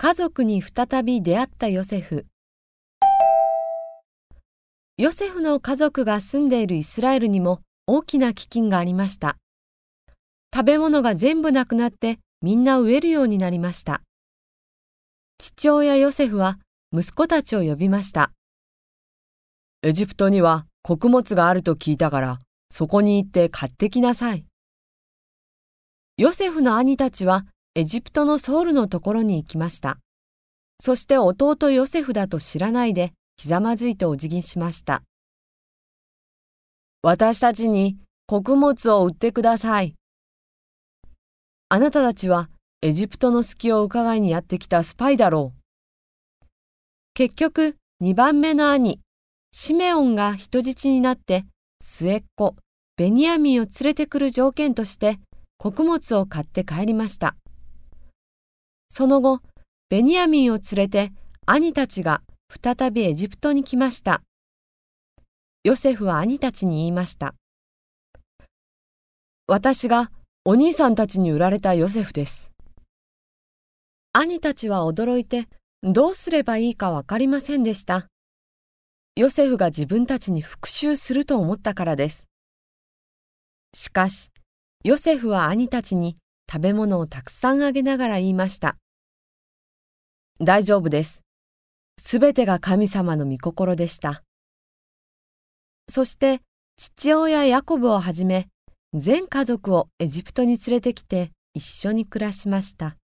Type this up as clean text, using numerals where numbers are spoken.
家族に再び出会ったヨセフ。ヨセフの家族が住んでいるイスラエルにも大きな飢饉がありました。食べ物が全部なくなってみんな飢えるようになりました。父親ヨセフは息子たちを呼びました。エジプトには穀物があると聞いたから、そこに行って買ってきなさい。ヨセフの兄たちはエジプトのソウルのところに行きました。そして弟ヨセフだと知らないでひざまずいてお辞儀しました。私たちに穀物を売ってください。あなたたちはエジプトの隙を伺いにやってきたスパイだろう。結局2番目の兄、シメオンが人質になって末っ子、ベニヤミンを連れてくる条件として穀物を買って帰りました。その後、ベニヤミンを連れて兄たちが再びエジプトに来ました。ヨセフは兄たちに言いました。私がお兄さんたちに売られたヨセフです。兄たちは驚いてどうすればいいかわかりませんでした。ヨセフが自分たちに復讐すると思ったからです。しかし、ヨセフは兄たちに食べ物をたくさんあげながら言いました。大丈夫です。すべてが神様の御心でした。そして父親ヤコブをはじめ全家族をエジプトに連れてきて一緒に暮らしました。